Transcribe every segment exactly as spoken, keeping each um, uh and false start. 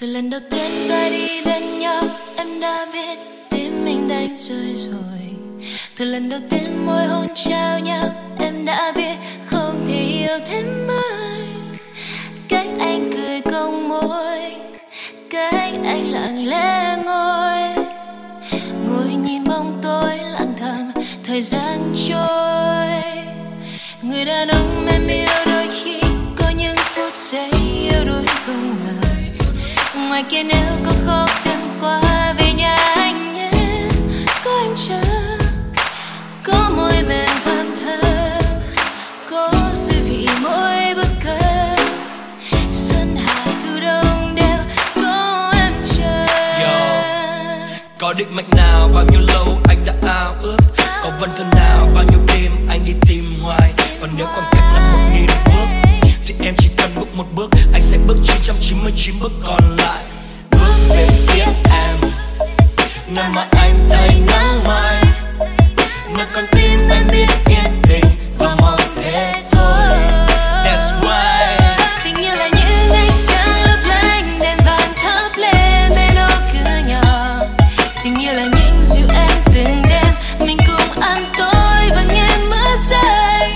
Từ lần đầu tiên ta đi bên nhau, em đã biết tim mình đánh rơi rồi. Từ lần đầu tiên môi hôn trao nhau, em đã biết không thể yêu thêm ai. Cách anh cười cong môi, cách anh lặng lẽ ngồi, ngồi nhìn bóng tối lặng thầm thời gian trôi. Người đàn ông em yêu đôi khi có những phút giây yêu đuối không ngờ. Ngoài kia nếu có khó khăn quá về nhà anh nhé, có em chờ, có môi mềm thơm thơm, có dư vị mỗi bữa cơm. Xuân hạ thu đông đều có em chờ. Yo, có định mệnh nào bao nhiêu lâu anh đã ao ước, có vần thơ nào bao nhiêu đêm anh đi tìm hoài. Và nếu khoảng cách là một nghìn bước thì em chỉ cần bước một bước, anh sẽ bước chín trăm chín mươi chín bước còn lại. Bước về phía em, nơi mà anh thấy nắng mai, nơi con tim anh biết yên bình và mong thế thôi. That's why Tình yêu là những ánh sáng lấp lánh, đèn vàng thắp lên bên ô cửa nhỏ. Tình yêu là những dịu em từng đêm mình cùng ăn tối và nghe mưa rơi.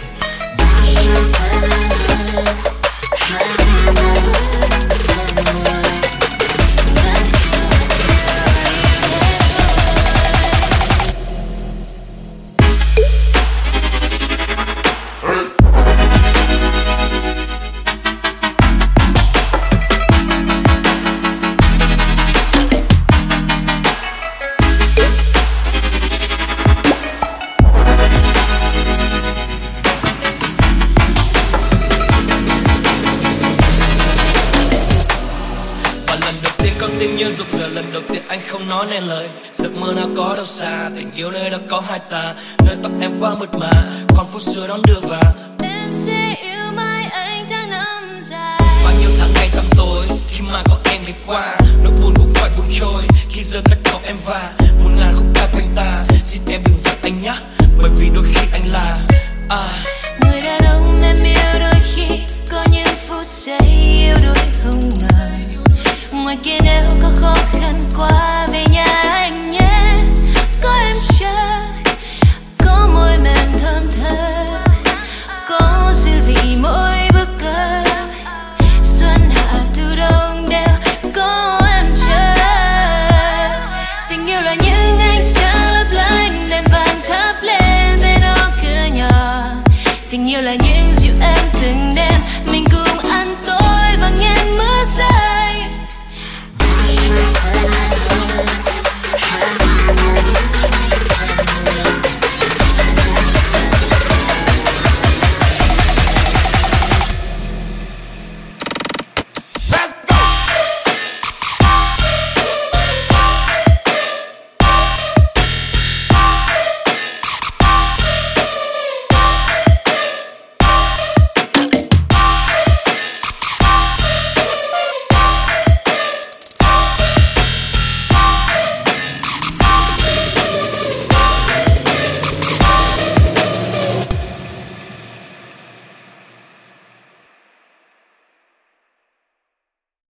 Con tim như rục rời lần đầu tiên anh không nói nên lời. Giấc mơ nào có đâu xa, tình yêu nơi đó có hai ta. Nơi tóc em quá mượt mà, còn phút xưa đón đưa vào. Em sẽ yêu mãi anh tháng năm dài. Bao nhiêu tháng ngày tăm tối khi mà có em đi qua, nỗi buồn cũng phải buông trôi khi giờ tất có em và một ngàn khúc ca quanh ta. Xin em đừng giận anh nhé, bởi vì đôi khi anh là à. Người đàn ông em yêu đôi khi có những phút giây yêu đuối không ngờ. Ngoài kia nếu có khó khăn quá về nhà anh nhé, có em chờ, có môi mềm thơm thơm, có dư vị mỗi bữa cơm. Xuân hạ thu đông đều có em chờ. Tình yêu là những ánh sáng lấp lánh, đèn vàng thắp lên bên ô cửa nhỏ. Tình yêu là những